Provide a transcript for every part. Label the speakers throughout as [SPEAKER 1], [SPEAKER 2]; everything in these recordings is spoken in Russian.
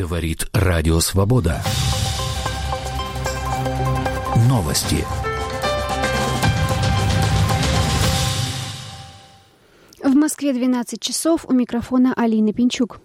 [SPEAKER 1] Говорит Радио Свобода. Новости.
[SPEAKER 2] В Москве 12 часов. У микрофона Алина Пинчук.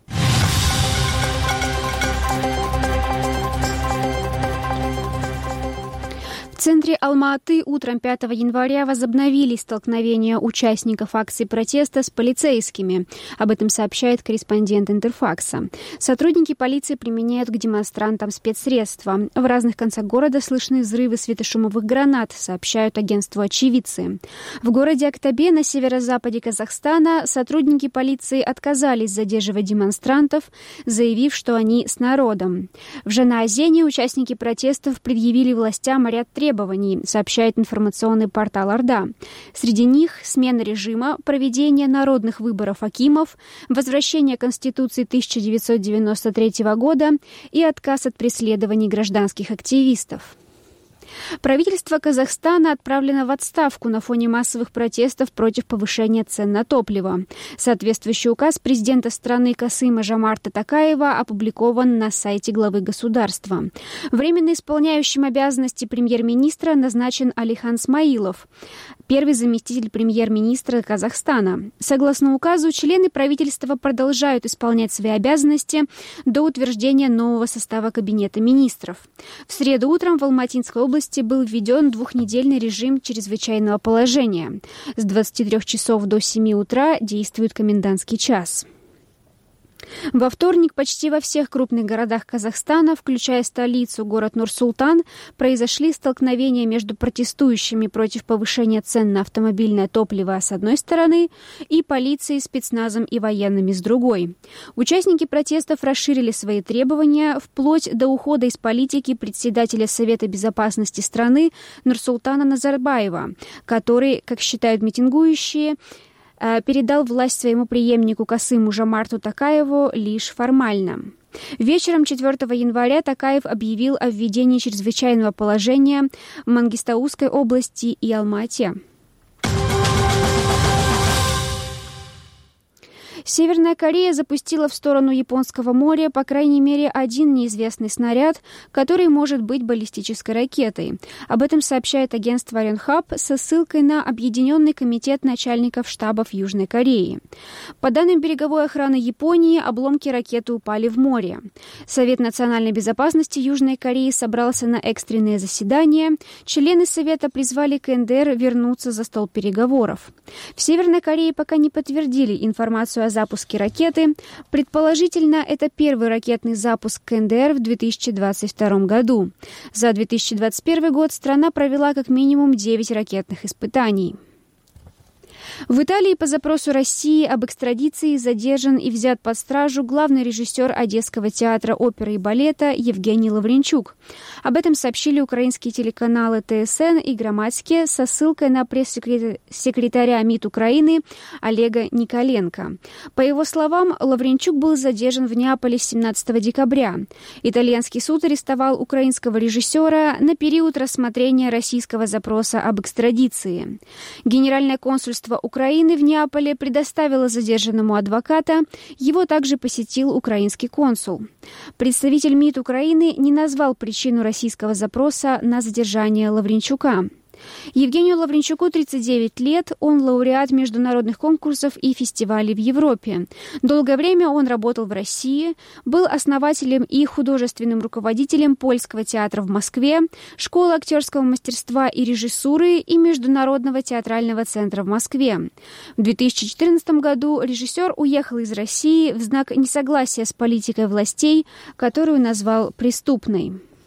[SPEAKER 2] В центре Алма-Аты утром 5 января возобновились столкновения участников акции протеста с полицейскими. Об этом сообщает корреспондент Интерфакса. Сотрудники полиции применяют к демонстрантам спецсредства. В разных концах города слышны взрывы светошумовых гранат, сообщают агентству очевидцы. В городе Актабе на северо-западе Казахстана сотрудники полиции отказались задерживать демонстрантов, заявив, что они с народом. В Жанаозене участники протестов предъявили властям ряд требований, сообщает информационный портал Орда. Среди них смена режима, проведение народных выборов акимов, возвращение Конституции 1993 года и отказ от преследований гражданских активистов. Правительство Казахстана отправлено в отставку на фоне массовых протестов против повышения цен на топливо. Соответствующий указ президента страны Касыма-Жомарта Токаева опубликован на сайте главы государства. Временно исполняющим обязанности премьер-министра назначен Алихан Смаилов, первый заместитель премьер-министра Казахстана. Согласно указу, члены правительства продолжают исполнять свои обязанности до утверждения нового состава Кабинета министров. В среду утром в Алматинской области был введен двухнедельный режим чрезвычайного положения. С 23 часов до 7 утра действует комендантский час. Во вторник почти во всех крупных городах Казахстана, включая столицу, город Нур-Султан, произошли столкновения между протестующими против повышения цен на автомобильное топливо с одной стороны и полицией, спецназом и военными с другой. Участники протестов расширили свои требования вплоть до ухода из политики председателя Совета безопасности страны Нурсултана Назарбаева, который, как считают митингующие, передал власть своему преемнику Касыму-Жомарту Токаеву лишь формально. Вечером 4 января Токаев объявил о введении чрезвычайного положения в Мангистаускай области и Алма-Ате. Северная Корея запустила в сторону Японского моря по крайней мере один неизвестный снаряд, который может быть баллистической ракетой. Об этом сообщает агентство Yonhap со ссылкой на Объединенный комитет начальников штабов Южной Кореи. По данным береговой охраны Японии, обломки ракеты упали в море. Совет национальной безопасности Южной Кореи собрался на экстренное заседание. Члены Совета призвали КНДР вернуться за стол переговоров. В Северной Корее пока не подтвердили информацию о запуске ракеты. Предположительно, это первый ракетный запуск КНДР в 2022 году. За 2021 год страна провела как минимум 9 ракетных испытаний. В Италии по запросу России об экстрадиции задержан и взят под стражу главный режиссер Одесского театра оперы и балета Евгений Лавренчук. Об этом сообщили украинские телеканалы ТСН и Громадське со ссылкой на пресс-секретаря МИД Украины Олега Николенко. По его словам, Лавренчук был задержан в Неаполе 17 декабря. Итальянский суд арестовал украинского режиссера на период рассмотрения российского запроса об экстрадиции. Генеральное консульство Украины в Неаполе предоставило задержанному адвоката, его также посетил украинский консул. Представитель МИД Украины не назвал причину российского запроса на задержание Лавренчука. Евгению Лавренчуку 39 лет, он лауреат международных конкурсов и фестивалей в Европе. Долгое время он работал в России, был основателем и художественным руководителем Польского театра в Москве, школы актерского мастерства и режиссуры и Международного театрального центра в Москве. В 2014 году режиссер уехал из России в знак несогласия с политикой властей, которую назвал преступной.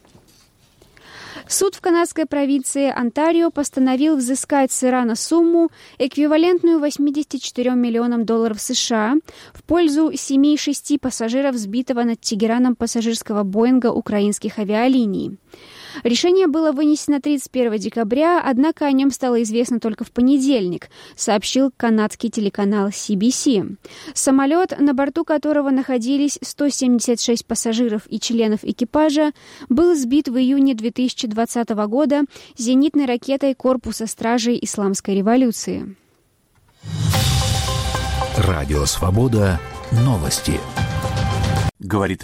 [SPEAKER 2] Суд в канадской провинции Онтарио постановил взыскать с Ирана сумму, эквивалентную $84 миллионам США, в пользу семей 6 пассажиров сбитого над Тегераном пассажирского Боинга украинских авиалиний. Решение было вынесено 31 декабря, однако о нем стало известно только в понедельник, сообщил канадский телеканал CBC. Самолет, на борту которого находились 176 пассажиров и членов экипажа, был сбит в июне 2020 года зенитной ракетой Корпуса стражей Исламской революции.
[SPEAKER 1] Радио Свобода. Новости.
[SPEAKER 3] Говорит